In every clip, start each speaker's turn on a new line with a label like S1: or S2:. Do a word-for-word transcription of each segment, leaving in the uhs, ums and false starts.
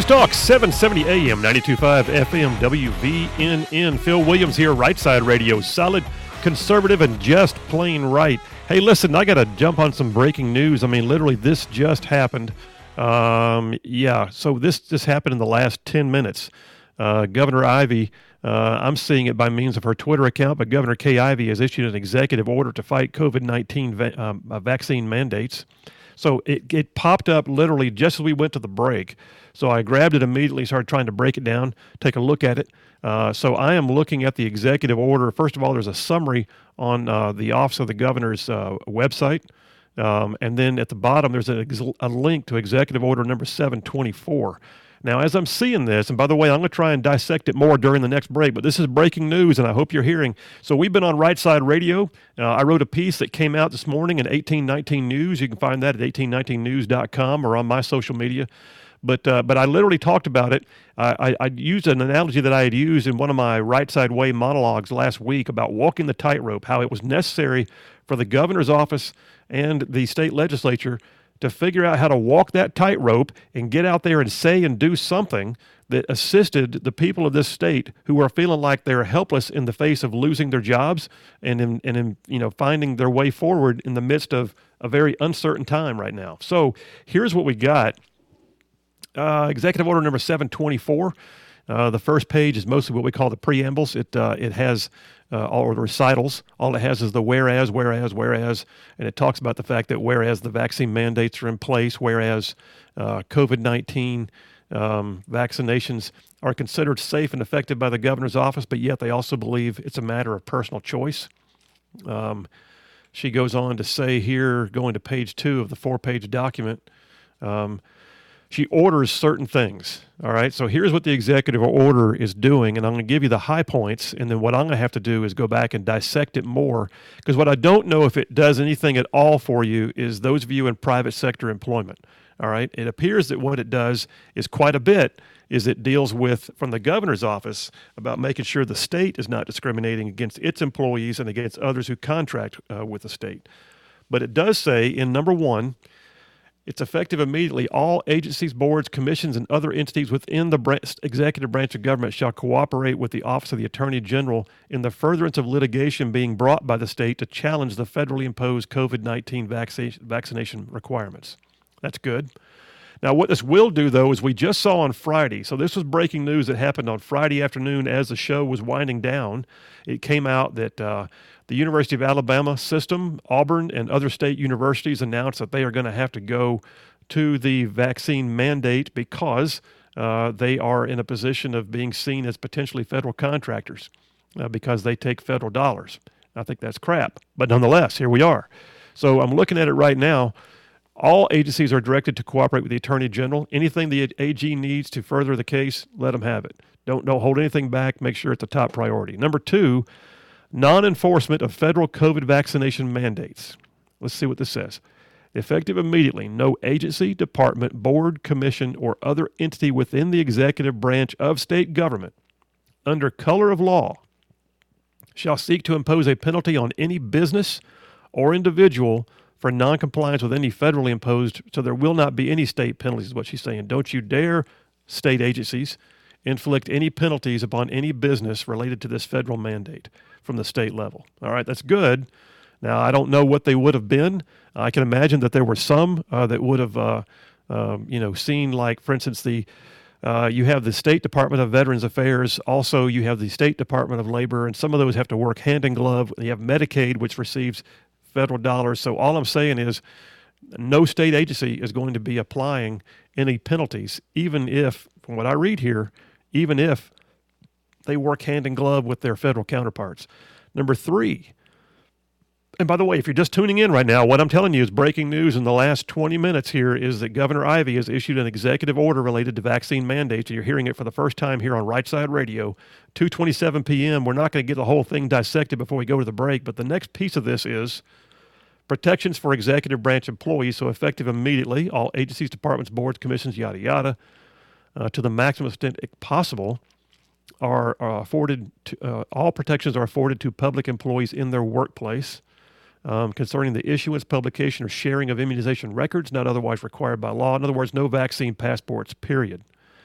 S1: News Talk, seven seventy A M, ninety-two point five F M, W V N N. Phil Williams here, Right Side Radio. Solid, conservative, and just plain right. Hey, listen, I got to jump on some breaking news. I mean, literally, this just happened. Um, yeah, so this just happened in the last ten minutes. Uh, Governor Ivey, uh, I'm seeing it by means of her Twitter account, but Governor Kay Ivey has issued an executive order to fight COVID nineteen va- um, uh, vaccine mandates. So it, it popped up literally just as we went to the break. So I grabbed it immediately, started trying to break it down, take a look at it. Uh, so I am looking at the executive order. First of all, there's a summary on uh, the Office of the Governor's uh, website. Um, and then at the bottom, there's a, a link to Executive Order number seven twenty-four. Now, as I'm seeing this, and by the way, I'm going to try and dissect it more during the next break, but this is breaking news, and I hope you're hearing. So we've been on Right Side Radio. Uh, I wrote a piece that came out this morning in eighteen nineteen News. You can find that at eighteen nineteen news dot com or on my social media. But uh, but I literally talked about it. I, I used an analogy that I had used in one of my Right Side Way monologues last week about walking the tightrope, how it was necessary for the governor's office and the state legislature to figure out how to walk that tightrope and get out there and say and do something that assisted the people of this state who are feeling like they're helpless in the face of losing their jobs and in, and in, you know, finding their way forward in the midst of a very uncertain time right now. So here's what we got. Uh, Executive Order number seven twenty-four. Uh, the first page is mostly what we call the preambles. It uh, it has uh, all the recitals. All it has is the whereas, whereas, whereas, and it talks about the fact that whereas the vaccine mandates are in place, whereas uh, COVID nineteen um, vaccinations are considered safe and effective by the governor's office, but yet they also believe it's a matter of personal choice. Um, she goes on to say here, going to page two of the four-page document, um, she orders certain things, all right? So here's what the executive order is doing, and I'm going to give you the high points, and then what I'm going to have to do is go back and dissect it more, because what I don't know if it does anything at all for you is those of you in private sector employment, all right? It appears that what it does is quite a bit, is it deals with, from the governor's office, about making sure the state is not discriminating against its employees and against others who contract uh, with the state. But it does say in number one, it's effective immediately. All agencies, boards, commissions, and other entities within the branch, executive branch of government shall cooperate with the Office of the Attorney General in the furtherance of litigation being brought by the state to challenge the federally imposed COVID nineteen vaccine, vaccination requirements. That's good. Now, what this will do, though, is we just saw on Friday. So this was breaking news that happened on Friday afternoon as the show was winding down. It came out that uh, the University of Alabama system, Auburn, and other state universities announced that they are going to have to go to the vaccine mandate because uh, they are in a position of being seen as potentially federal contractors uh, because they take federal dollars. I think that's crap. But nonetheless, here we are. So I'm looking at it right now. All agencies are directed to cooperate with the Attorney General. Anything the A G needs to further the case, let them have it. Don't, don't hold anything back. Make sure it's a top priority. Number two, non-enforcement of federal COVID vaccination mandates. Let's see what this says. Effective immediately, no agency, department, board, commission, or other entity within the executive branch of state government, under color of law, shall seek to impose a penalty on any business or individual for noncompliance with any federally imposed, so there will not be any state penalties, is what she's saying. Don't you dare, state agencies, inflict any penalties upon any business related to this federal mandate from the state level. All right, that's good. Now, I don't know what they would have been. I can imagine that there were some uh, that would have, uh, um, you know, seen, like, for instance, the uh, you have the State Department of Veterans Affairs. Also, you have the State Department of Labor, and some of those have to work hand in glove. You have Medicaid, which receives federal dollars. So all I'm saying is no state agency is going to be applying any penalties, even if, from what I read here, even if they work hand in glove with their federal counterparts. Number three, and by the way, if you're just tuning in right now, what I'm telling you is breaking news in the last twenty minutes here is that Governor Ivey has issued an executive order related to vaccine mandates. You're hearing it for the first time here on Right Side Radio, two twenty-seven p.m. We're not going to get the whole thing dissected before we go to the break, but the next piece of this is protections for executive branch employees, so effective immediately, all agencies, departments, boards, commissions, yada, yada, uh, to the maximum extent possible, are, are afforded to, uh, all protections are afforded to public employees in their workplace um, concerning the issuance, publication, or sharing of immunization records not otherwise required by law. In other words, no vaccine passports, period.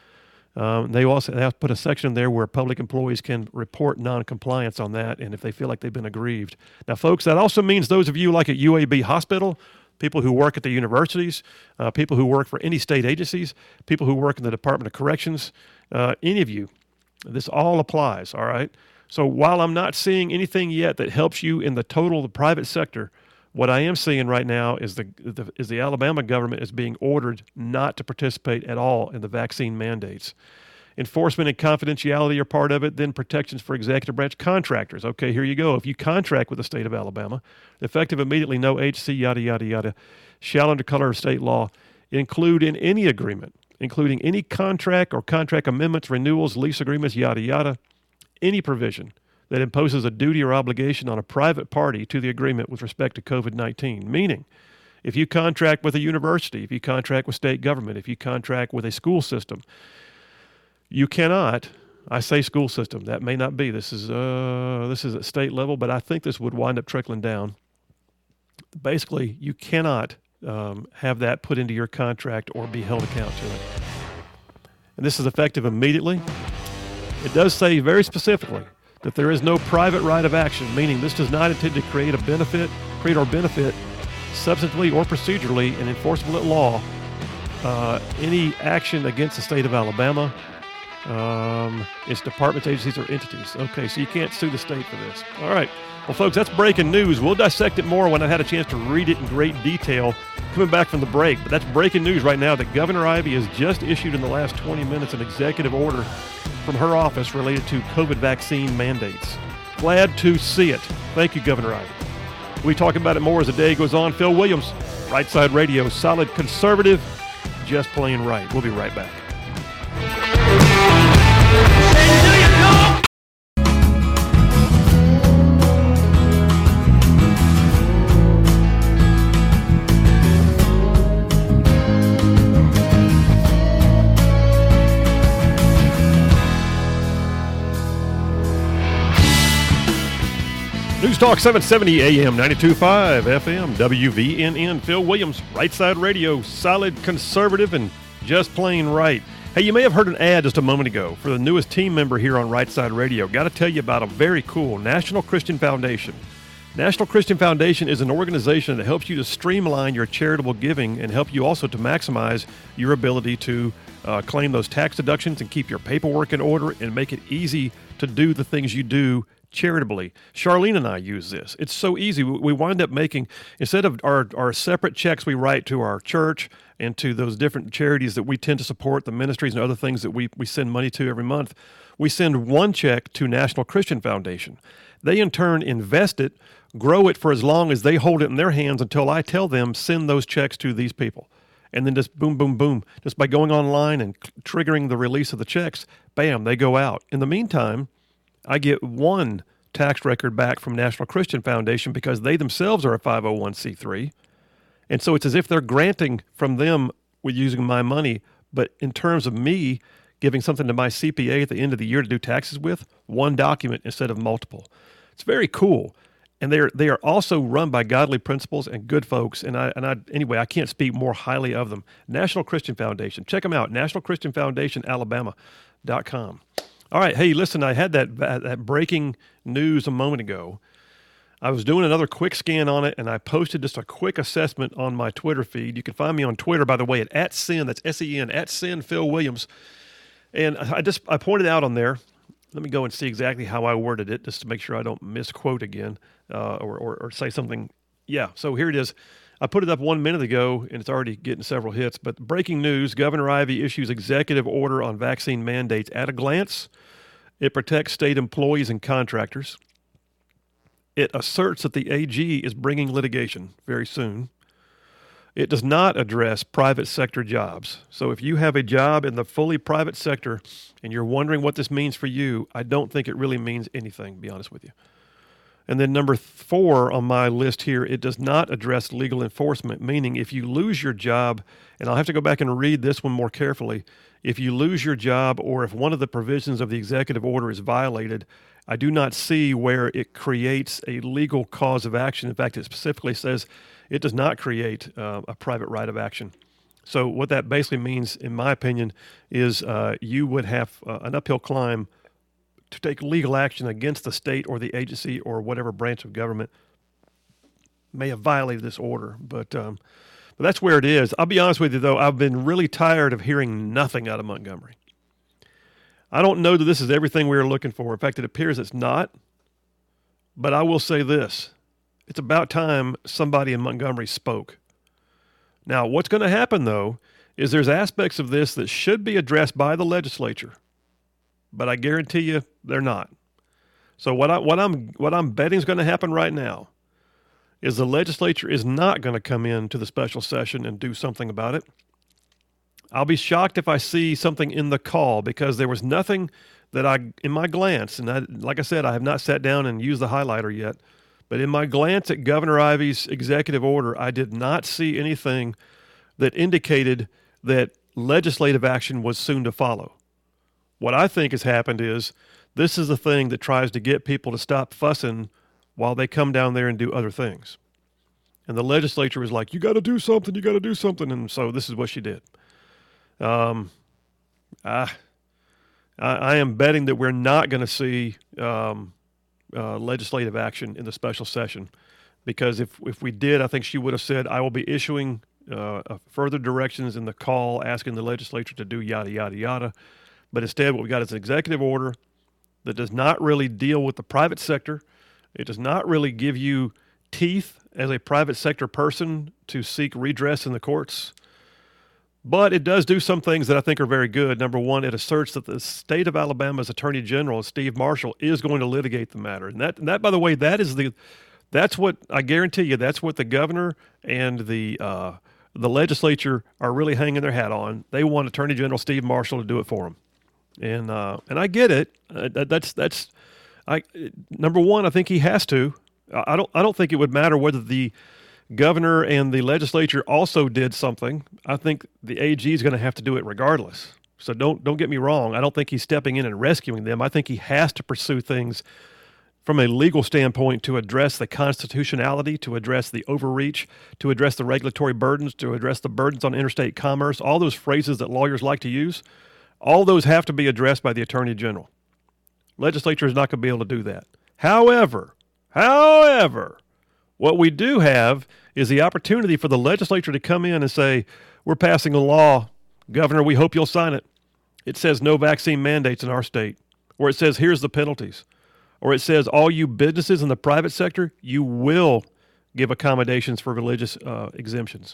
S1: Um, they also they have put a section there where public employees can report non-compliance on that, and if they feel like they've been aggrieved. Now, folks, that also means those of you like at U A B Hospital, people who work at the universities, uh, people who work for any state agencies, people who work in the Department of Corrections, uh, any of you, this all applies, all right? So while I'm not seeing anything yet that helps you in the total, the private sector, what I am seeing right now is the, the is the Alabama government is being ordered not to participate at all in the vaccine mandates. Enforcement and confidentiality are part of it, then protections for executive branch contractors. Okay, here you go. If you contract with the state of Alabama, effective immediately, no H C, yada, yada, yada, shall under color of state law include in any agreement, including any contract or contract amendments, renewals, lease agreements, yada, yada, any provision that imposes a duty or obligation on a private party to the agreement with respect to COVID nineteen. Meaning, if you contract with a university, if you contract with state government, if you contract with a school system, you cannot, I say school system, that may not be, this is uh, this is at state level, but I think this would wind up trickling down. Basically, you cannot um, have that put into your contract or be held account to it. And this is effective immediately. It does say very specifically that there is no private right of action, meaning this does not intend to create a benefit, create or benefit substantively or procedurally and enforceable at law uh, any action against the state of Alabama, um, its departments, agencies, or entities. Okay, so you can't sue the state for this. All right. Well, folks, that's breaking news. We'll dissect it more when I've had a chance to read it in great detail coming back from the break. But that's breaking news right now that Governor Ivey has just issued in the last twenty minutes an executive order from her office related to COVID vaccine mandates. Glad to see it. Thank you, Governor Ivey. We'll be talking about it more as the day goes on. Phil Williams, Right Side Radio, solid conservative, just plain right. We'll be right back. News Talk seven seventy A M, ninety-two point five F M, W V N N. Phil Williams, Right Side Radio, solid conservative and just plain right. Hey, you may have heard an ad just a moment ago for the newest team member here on Right Side Radio. Got to tell you about a very cool National Christian Foundation. National Christian Foundation is an organization that helps you to streamline your charitable giving and help you also to maximize your ability to uh, claim those tax deductions and keep your paperwork in order and make it easy to do the things you do charitably. Charlene and I use this. It's so easy. We wind up making, instead of our, our separate checks we write to our church and to those different charities that we tend to support, the ministries and other things that we, we send money to every month, we send one check to National Christian Foundation. They in turn invest it, grow it for as long as they hold it in their hands until I tell them, send those checks to these people. And then just boom, boom, boom, just by going online and triggering the release of the checks, bam, they go out. In the meantime, I get one tax record back from National Christian Foundation because they themselves are a five oh one c three. And so it's as if they're granting from them with using my money, but in terms of me giving something to my C P A at the end of the year to do taxes with, one document instead of multiple. It's very cool. And they are they are also run by godly principles and good folks. And I and I anyway, I can't speak more highly of them. National Christian Foundation. Check them out. National Christian Foundation Alabama dot com. All right. Hey, listen, I had that that breaking news a moment ago. I was doing another quick scan on it, and I posted just a quick assessment on my Twitter feed. You can find me on Twitter, by the way, at, at Sin, that's S E N, at Sin Phil Williams. And I just I pointed out on there, let me go and see exactly how I worded it, just to make sure I don't misquote again uh, or, or, or say something. Yeah, so here it is. I put it up one minute ago, and it's already getting several hits. But breaking news, Governor Ivey issues executive order on vaccine mandates. At a glance, it protects state employees and contractors. It asserts that the A G is bringing litigation very soon. It does not address private sector jobs. So if you have a job in the fully private sector and you're wondering what this means for you, I don't think it really means anything, to be honest with you. And then number four on my list here, it does not address legal enforcement, meaning if you lose your job, and I'll have to go back and read this one more carefully, if you lose your job or if one of the provisions of the executive order is violated, I do not see where it creates a legal cause of action. In fact, it specifically says it does not create uh, a private right of action. So what that basically means, in my opinion, is uh, you would have uh, an uphill climb to take legal action against the state or the agency or whatever branch of government may have violated this order. But, um, but that's where it is. I'll be honest with you, though, I've been really tired of hearing nothing out of Montgomery. I don't know that this is everything we were looking for. In fact, it appears it's not. But I will say this. It's about time somebody in Montgomery spoke. Now, what's going to happen, though, is there's aspects of this that should be addressed by the legislature, but I guarantee you they're not. So what, I, what I'm what I'm betting is going to happen right now is the legislature is not going to come into the special session and do something about it. I'll be shocked if I see something in the call, because there was nothing that I, in my glance, and I, like I said, I have not sat down and used the highlighter yet, but in my glance at Governor Ivey's executive order, I did not see anything that indicated that legislative action was soon to follow. What I think has happened is this is the thing that tries to get people to stop fussing while they come down there and do other things. And the legislature was like, you got to do something, you got to do something. And so this is what she did. Um, I, I, I am betting that we're not going to see um, uh, legislative action in the special session, because if if we did, I think she would have said, I will be issuing uh, uh, further directions in the call asking the legislature to do yada, yada, yada. But instead, what we got is an executive order that does not really deal with the private sector. It does not really give you teeth as a private sector person to seek redress in the courts. But it does do some things that I think are very good. Number one, it asserts that the state of Alabama's Attorney General, Steve Marshall, is going to litigate the matter. And that, and that, by the way, that is the, that's what, I guarantee you, that's what the governor and the uh, the legislature are really hanging their hat on. They want Attorney General Steve Marshall to do it for them. And uh, and I get it. Uh, that's that's I number one. I think he has to. I don't I don't think it would matter whether the governor and the legislature also did something. I think the A G is going to have to do it regardless. So don't don't get me wrong. I don't think he's stepping in and rescuing them. I think he has to pursue things from a legal standpoint to address the constitutionality, to address the overreach, to address the regulatory burdens, to address the burdens on interstate commerce, all those phrases that lawyers like to use. All those have to be addressed by the Attorney General. Legislature is not going to be able to do that. However, however, what we do have is the opportunity for the legislature to come in and say, we're passing a law, Governor, we hope you'll sign it. It says no vaccine mandates in our state, or it says here's the penalties, or it says all you businesses in the private sector, you will give accommodations for religious uh, exemptions.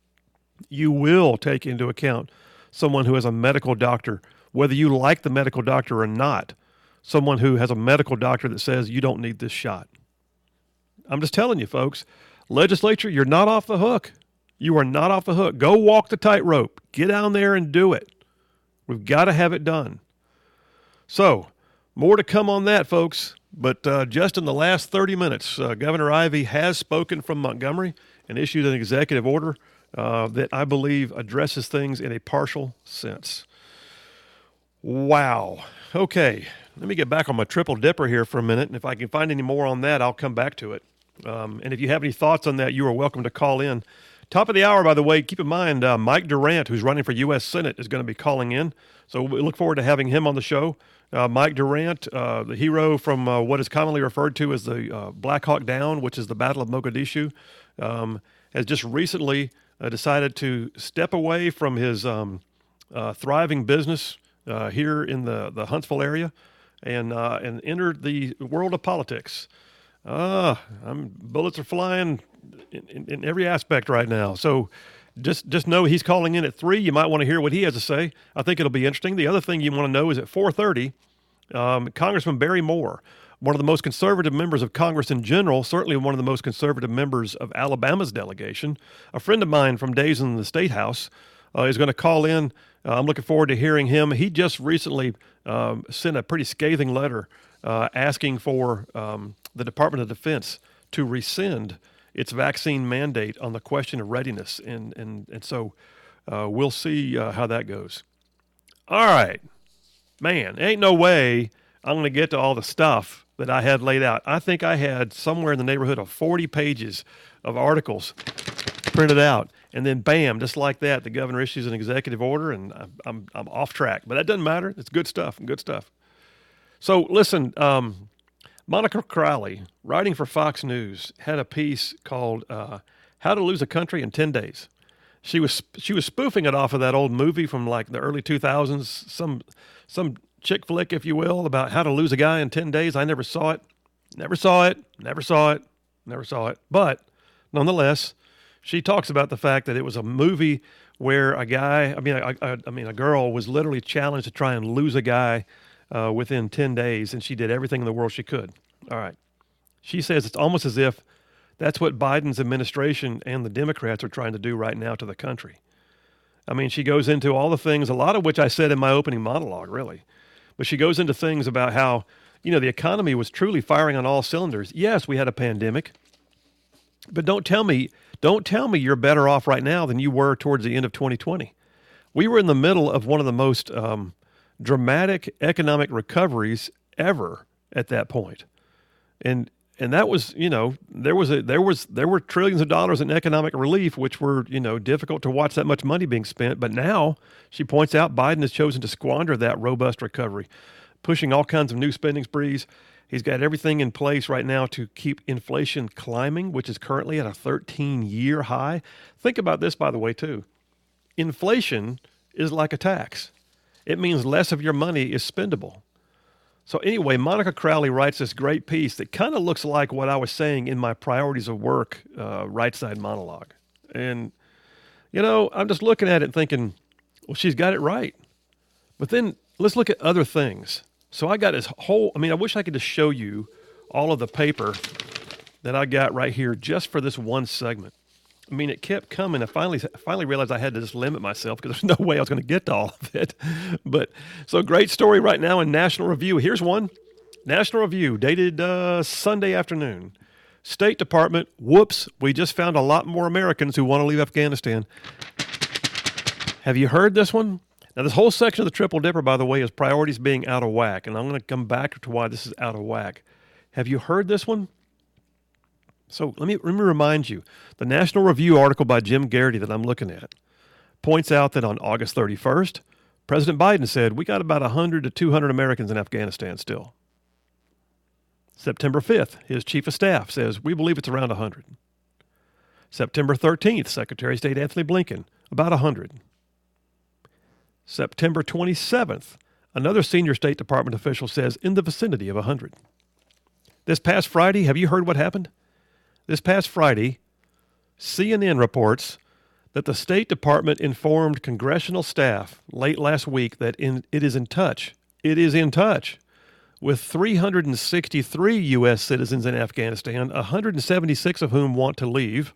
S1: You will take into account someone who has a medical doctor, whether you like the medical doctor or not, someone who has a medical doctor that says you don't need this shot. I'm just telling you, folks, legislature, you're not off the hook. You are not off the hook. Go walk the tightrope. Get down there and do it. We've got to have it done. So, more to come on that, folks. But uh, just in the last thirty minutes, uh, Governor Ivey has spoken from Montgomery and issued an executive order uh, that I believe addresses things in a partial sense. Wow. Okay, let me get back on my triple dipper here for a minute, and if I can find any more on that, I'll come back to it. Um, and if you have any thoughts on that, you are welcome to call in. Top of the hour, by the way, keep in mind, uh, Mike Durant, who's running for U S Senate, is going to be calling in. So we look forward to having him on the show. Uh, Mike Durant, uh, the hero from uh, what is commonly referred to as the uh, Black Hawk Down, which is the Battle of Mogadishu, um, has just recently uh, decided to step away from his um, uh, thriving business uh, here in the, the Huntsville area and uh, and enter the world of politics. Uh, I'm, bullets are flying in, in, in every aspect right now. So just just know he's calling in at three. You might want to hear what he has to say. I think it'll be interesting. The other thing you want to know is at four thirty, um, Congressman Barry Moore, one of the most conservative members of Congress in general, certainly one of the most conservative members of Alabama's delegation, a friend of mine from days in the State House, uh, is going to call in. Uh, I'm looking forward to hearing him. He just recently um, sent a pretty scathing letter uh, asking for um, the Department of Defense to rescind its vaccine mandate on the question of readiness. And, and, and so uh, we'll see uh, how that goes. All right. Man, ain't no way I'm going to get to all the stuff that I had laid out. I think I had somewhere in the neighborhood of forty pages of articles printed out. And then, bam, just like that, the governor issues an executive order, and I'm, I'm, I'm off track. But that doesn't matter. It's good stuff, good stuff. So, listen, um, Monica Crowley, writing for Fox News, had a piece called uh, How to Lose a Country in ten days. She was she was spoofing it off of that old movie from like the early two thousands, some some chick flick, if you will, about how to lose a guy in ten days. I never saw it, never saw it, never saw it, never saw it. But nonetheless, she talks about the fact that it was a movie where a guy, I mean, I, I, I mean, a girl was literally challenged to try and lose a guy uh, within ten days, and she did everything in the world she could. All right. She says it's almost as if that's what Biden's administration and the Democrats are trying to do right now to the country. I mean, she goes into all the things, a lot of which I said in my opening monologue, really. But she goes into things about how, you know, the economy was truly firing on all cylinders. Yes, we had a pandemic. But don't tell me, don't tell me you're better off right now than you were towards the end of twenty twenty. We were in the middle of one of the most um, dramatic economic recoveries ever at that point. And And that was, you know, there was a there was there were trillions of dollars in economic relief, which were, you know, difficult to watch that much money being spent. But now, she points out, Biden has chosen to squander that robust recovery, pushing all kinds of new spending sprees. He's got everything in place right now to keep inflation climbing, which is currently at a thirteen-year high. Think about this, by the way, too. Inflation is like a tax. It means less of your money is spendable. So anyway, Monica Crowley writes this great piece that kind of looks like what I was saying in my priorities of work uh, right side monologue. And, you know, I'm just looking at it and thinking, well, she's got it right. But then let's look at other things. So I got this whole, I mean, I wish I could just show you all of the paper that I got right here just for this one segment. I mean, it kept coming. I finally finally realized I had to just limit myself because there's no way I was going to get to all of it. But so great story right now in National Review. Here's one. National Review, dated uh, Sunday afternoon. State Department, whoops, we just found a lot more Americans who want to leave Afghanistan. Have you heard this one? Now, this whole section of the Triple Dipper, by the way, is priorities being out of whack. And I'm going to come back to why this is out of whack. Have you heard this one? So let me, let me remind you, the National Review article by Jim Garrity that I'm looking at points out that on August thirty-first, President Biden said, we got about one hundred to two hundred Americans in Afghanistan still. September fifth, his chief of staff says, we believe it's around one hundred. September thirteenth, Secretary of State Anthony Blinken, about one hundred. September twenty-seventh, another senior State Department official says in the vicinity of one hundred. This past Friday, have you heard what happened? This past Friday, C N N reports that the State Department informed congressional staff late last week that in, it is in touch, it is in touch with three hundred sixty-three U S citizens in Afghanistan, one hundred seventy-six of whom want to leave.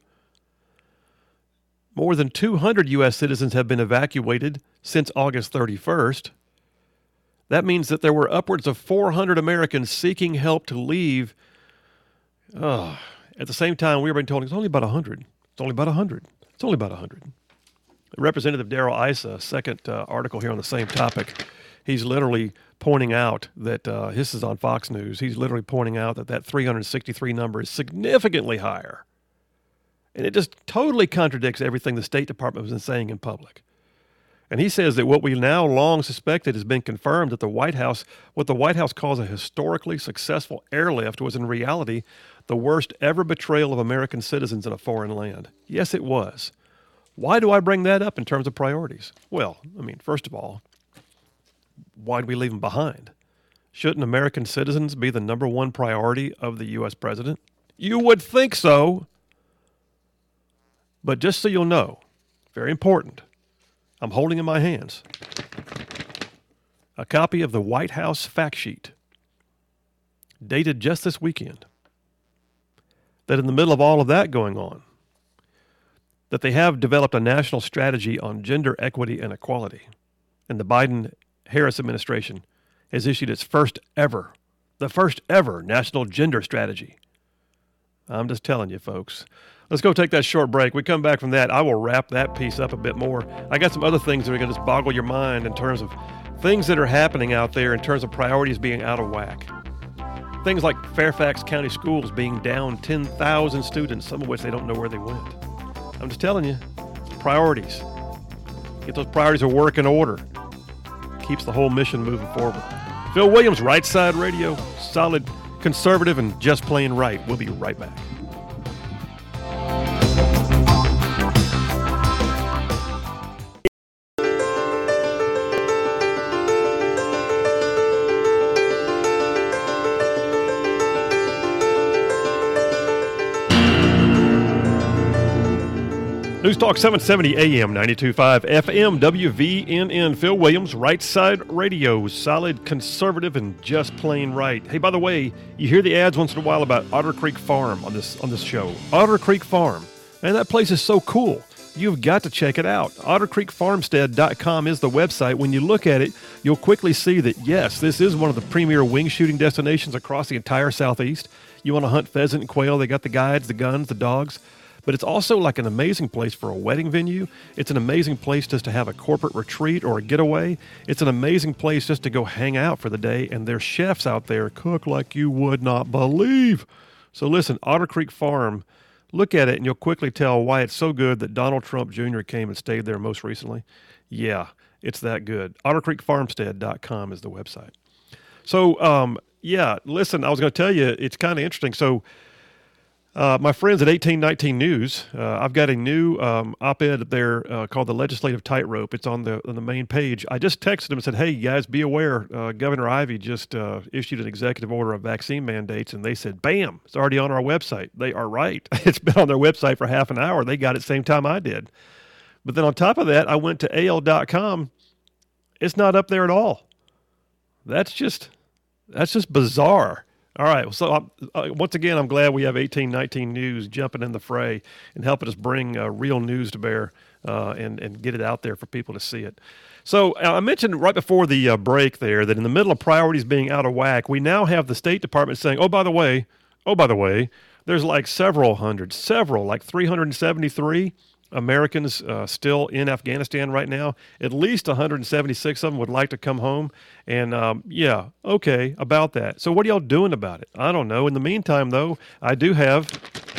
S1: More than two hundred U S citizens have been evacuated since August thirty-first. That means that there were upwards of four hundred Americans seeking help to leave. Oh, at the same time, we were being told it's only about one hundred. It's only about one hundred. It's only about one hundred. Representative Darrell Issa, second uh, article here on the same topic, he's literally pointing out that, uh, this is on Fox News, he's literally pointing out that that three hundred sixty-three number is significantly higher. And it just totally contradicts everything the State Department has been saying in public. And he says that what we now long suspected has been confirmed, that the White House, what the White House calls a historically successful airlift, was in reality the worst ever betrayal of American citizens in a foreign land. Yes, it was. Why do I bring that up in terms of priorities? Well, I mean, first of all, why'd we leave them behind? Shouldn't American citizens be the number one priority of the U S president? You would think so. But just so you'll know, very important, I'm holding in my hands a copy of the White House fact sheet dated just this weekend, that in the middle of all of that going on, that they have developed a national strategy on gender equity and equality. And the Biden-Harris administration has issued its first ever, the first ever national gender strategy. I'm just telling you, folks. Let's go take that short break. We come back from that, I will wrap that piece up a bit more. I got some other things that are going to just boggle your mind in terms of things that are happening out there in terms of priorities being out of whack. Things like Fairfax County Schools being down ten thousand students, some of which they don't know where they went. I'm just telling you, priorities. Get those priorities of work in order. Keeps the whole mission moving forward. Phil Williams, Right Side Radio, solid, conservative, and just plain right. We'll be right back. News Talk seven seventy A M, ninety-two point five F M, W V N N. Phil Williams, Right Side Radio, solid, conservative, and just plain right. Hey, by the way, you hear the ads once in a while about Otter Creek Farm on this on this show. Otter Creek Farm. Man, that place is so cool. You've got to check it out. otter creek farmstead dot com is the website. When you look at it, you'll quickly see that, yes, this is one of the premier wing shooting destinations across the entire Southeast. You want to hunt pheasant and quail, they got the guides, the guns, the dogs. But it's also like an amazing place for a wedding venue. It's an amazing place just to have a corporate retreat or a getaway. It's an amazing place just to go hang out for the day, and their chefs out there cook like you would not believe. So listen, Otter Creek Farm, look at it and you'll quickly tell why it's so good that Donald Trump Junior came and stayed there most recently. Yeah, it's that good. otter creek farmstead dot com is the website. So, um, yeah, listen, I was going to tell you, it's kind of interesting. So, Uh, my friends at eighteen nineteen News, uh, I've got a new um, op-ed there uh, called The Legislative Tightrope. It's on the on the main page. I just texted them and said, hey, guys, be aware. Uh, Governor Ivey just uh, issued an executive order of vaccine mandates, and they said, bam, it's already on our website. They are right. It's been on their website for half an hour. They got it same time I did. But then on top of that, I went to A L dot com. It's not up there at all. That's just that's just bizarre. All right. So uh, once again, I'm glad we have eighteen nineteen News jumping in the fray and helping us bring uh, real news to bear uh, and, and get it out there for people to see it. So uh, I mentioned right before the uh, break there that in the middle of priorities being out of whack, we now have the State Department saying, oh, by the way, oh, by the way, there's like several hundred, several, like three hundred seventy-three Americans uh, still in Afghanistan right now. At least one hundred seventy-six of them would like to come home. And um, yeah, okay, about that. So what are y'all doing about it? I don't know. In the meantime, though, I do have,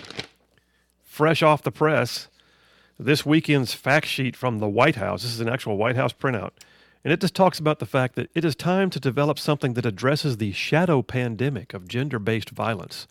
S1: fresh off the press, this weekend's fact sheet from the White House. This is an actual White House printout. And it just talks about the fact that it is time to develop something that addresses the shadow pandemic of gender-based violence.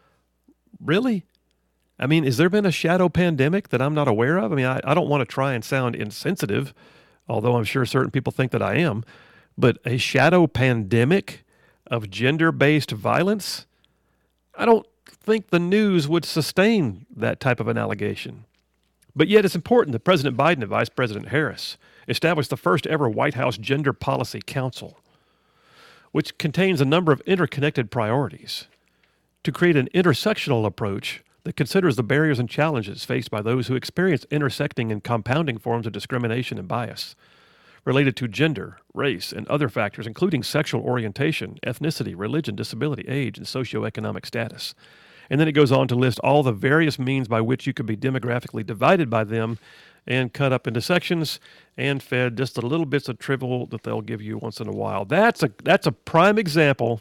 S1: Really? I mean, has there been a shadow pandemic that I'm not aware of? I mean, I, I don't want to try and sound insensitive, although I'm sure certain people think that I am, but a shadow pandemic of gender-based violence? I don't think the news would sustain that type of an allegation. But yet it's important that President Biden and Vice President Harris established the first ever White House Gender Policy Council, which contains a number of interconnected priorities to create an intersectional approach that considers the barriers and challenges faced by those who experience intersecting and compounding forms of discrimination and bias related to gender, race, and other factors, including sexual orientation, ethnicity, religion, disability, age, and socioeconomic status. And then it goes on to list all the various means by which you could be demographically divided by them and cut up into sections and fed just the little bits of trivial that they'll give you once in a while. That's a that's a prime example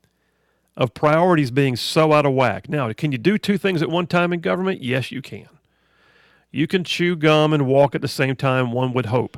S1: of priorities being so out of whack. Now, can you do two things at one time in government? Yes, you can. You can chew gum and walk at the same time, one would hope.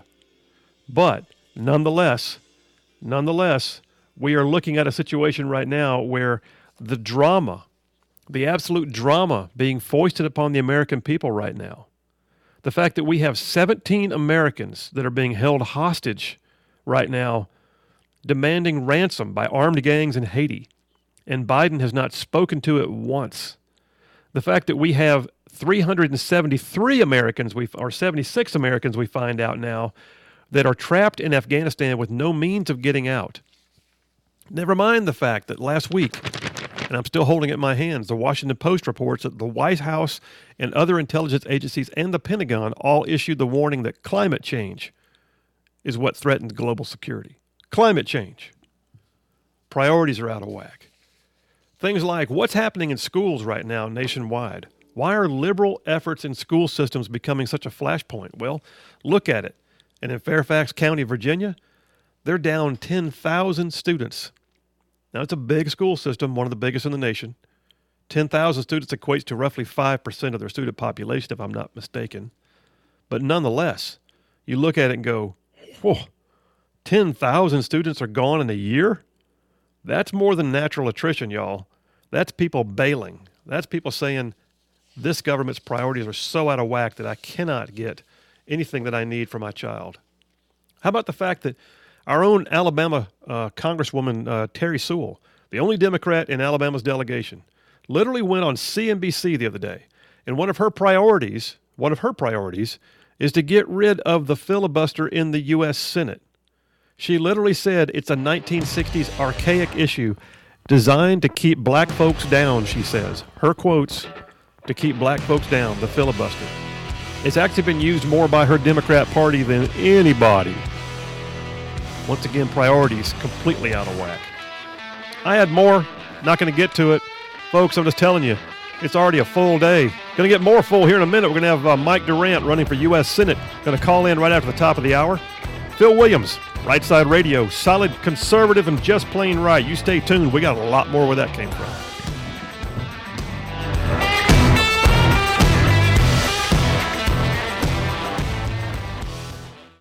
S1: But nonetheless, nonetheless, we are looking at a situation right now where the drama, the absolute drama being foisted upon the American people right now, the fact that we have seventeen Americans that are being held hostage right now, demanding ransom by armed gangs in Haiti, and Biden has not spoken to it once. The fact that we have three hundred seventy-three Americans, we or seventy-six Americans, we find out now, that are trapped in Afghanistan with no means of getting out. Never mind the fact that last week, and I'm still holding it in my hands, the Washington Post reports that the White House and other intelligence agencies and the Pentagon all issued the warning that climate change is what threatens global security. Climate change. Priorities are out of whack. Things like what's happening in schools right now nationwide. Why are liberal efforts in school systems becoming such a flashpoint? Well, look at it. And in Fairfax County, Virginia, they're down ten thousand students. Now, it's a big school system, one of the biggest in the nation. ten thousand students equates to roughly five percent of their student population, if I'm not mistaken. But nonetheless, you look at it and go, whoa, ten thousand students are gone in a year? That's more than natural attrition, y'all. That's people bailing. That's people saying, this government's priorities are so out of whack that I cannot get anything that I need for my child. How about the fact that our own Alabama uh, Congresswoman uh, Terry Sewell, the only Democrat in Alabama's delegation, literally went on C N B C the other day, and one of her priorities, one of her priorities, is to get rid of the filibuster in the U S Senate. She literally said it's a nineteen sixties archaic issue designed to keep black folks down, she says. Her quotes, to keep black folks down, the filibuster. It's actually been used more by her Democrat Party than anybody. Once again, priorities completely out of whack. I had more, not going to get to it. Folks, I'm just telling you, it's already a full day. Going to get more full here in a minute. We're going to have uh, Mike Durant running for U S Senate. Going to call in right after the top of the hour. Phil Williams, Right Side Radio, solid, conservative, and just plain right. You stay tuned. We got a lot more where that came from.